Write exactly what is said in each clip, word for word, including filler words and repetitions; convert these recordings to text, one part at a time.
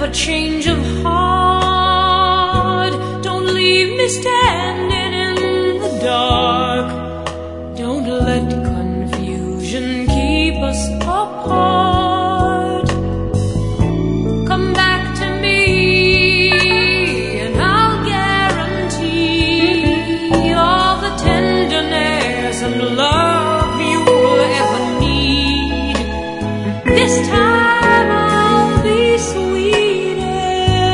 a change of heart. Don't leave me standing in the dark. Don't let confusion keep us apart. Come back to me and I'll guarantee all the tenderness and love you'll ever need. This time I'll be sweeter.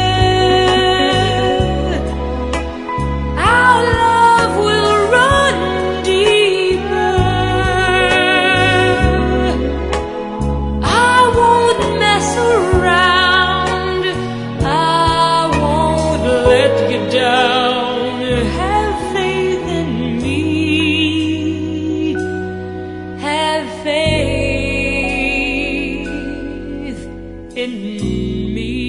Our love will run deeper. I won't mess around. I won't let you down. Have faith in me. Have faith in me.